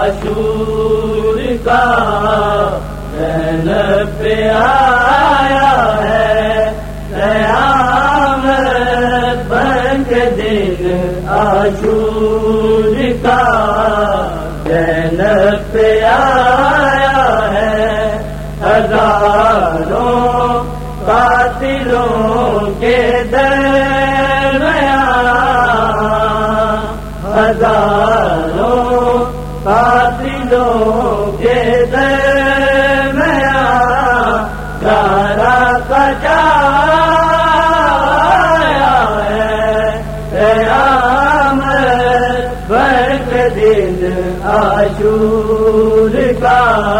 عاشور کا زینب پہ آیا ہے قیامت بن کے دن عاشور کا زینب پہ آیا ہے ہزاروں قاتلوں کے درمیان ہزاروں قاتلوں کے درمیان سارا کچایا ہے قیامت بن کے دن عاشور کا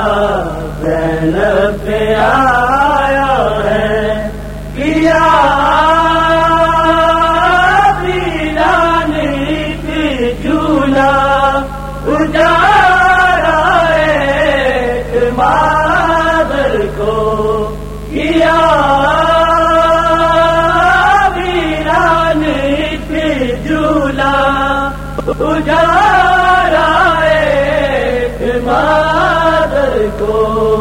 زینب پہ آیا ہے کیا ویرانی کی جھولا اجارا ایک مادر کو کیا ویرانی کی جھولا اجارا ایک مادر کو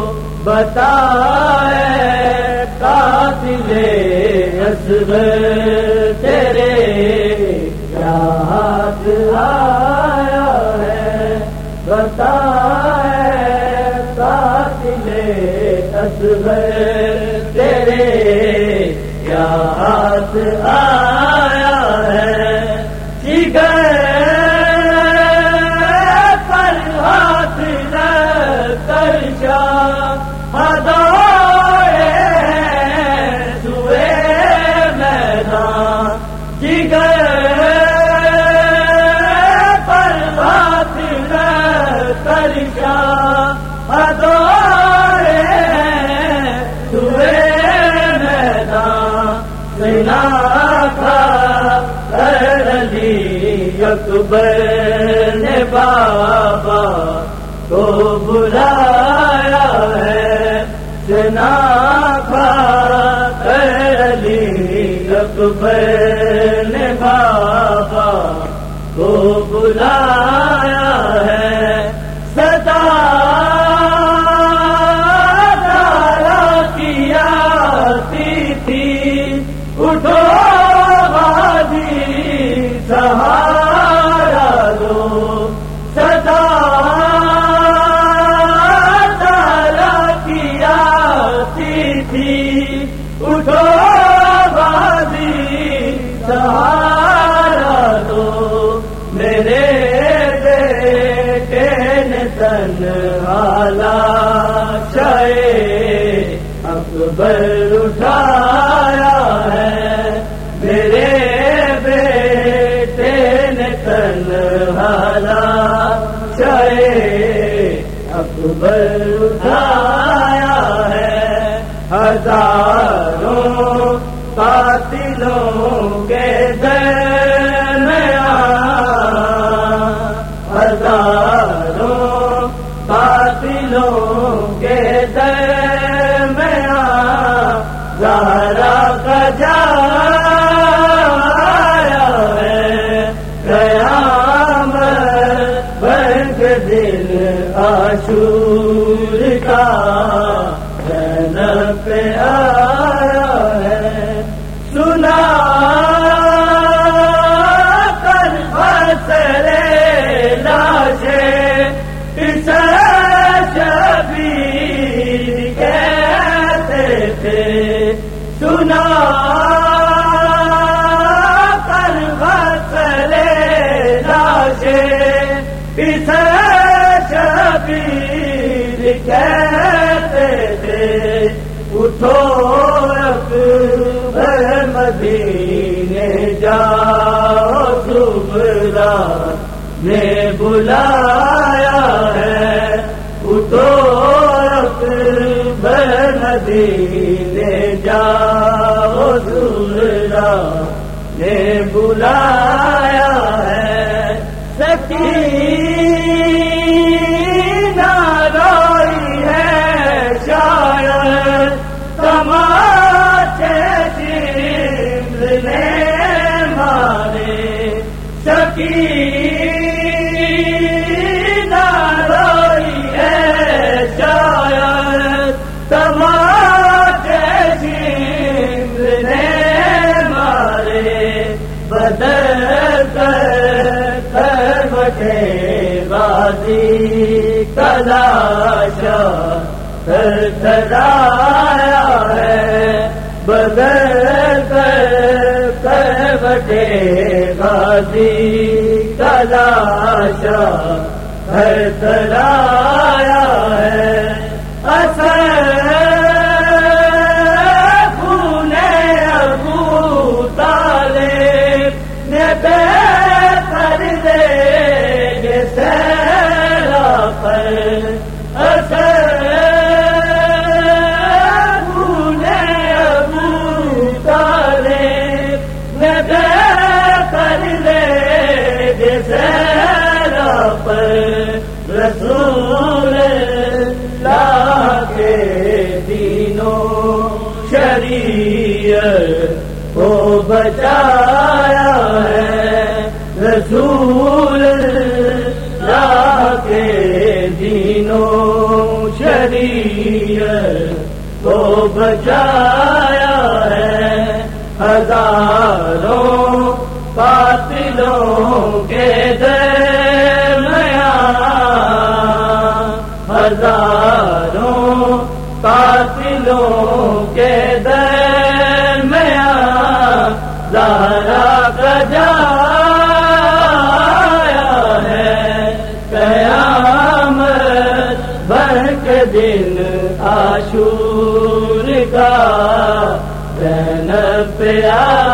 بتائے قاتل اصغر تیرے کیا ہاتھ آیا ہے بتائے قاتل اصغر تیرے کیا ہاتھ آیا ہے جگر پر ہاتھ رکھ کر ہدائے سوئے میدان جگر پر بات کر ہدائے سوئے میدان سنا تھا علی اکبر نے بابا کو بلایا ہے سنا تھا علی اکبر نے بابا کو بلایا ہے صدا دارا کی آتی تھی اٹھو غازی سہارا دو صدا اٹھو غازی سہارا دو میرے بیٹے نے تنہا لاشے اکبر اٹھایا ہے میرے بیٹے نے تنہا لاشے اکبر اٹھایا ہے ہزاروں قاتلوں کے درمیان ہزاروں قاتلوں کے درمیان زہرا کا جایا ہے قیامت بن کے دن عاشور کا زینب پہ آیا ہے سنا کر بسرے لاشے اس شبیر کہتے تھے سنا کر بسرے لاشے اس شبیر کہتے تھے اٹھو اکبر مدینے جاؤ صبح نے بلایا ہے اٹھو اکبر مدینے جاؤ صبح نے بلایا ہے سکینہ روئی ہے شاید تماچے جبل نے مارے سکینہ غازی کا لاشا تھرایا ہے بدل کر بٹے غازی کا لاشا تھرایا ہے رسول اللہ کے دینوں شریعت کو بچایا ہے رسول اللہ کے دینوں شریعت کو بچایا ہے ہزاروں قاتلوں کے ہزاروں قاتلوں کے درمیان زہرا کا جایا ہے قیامت بھر کے دن عاشور کا زینب پہ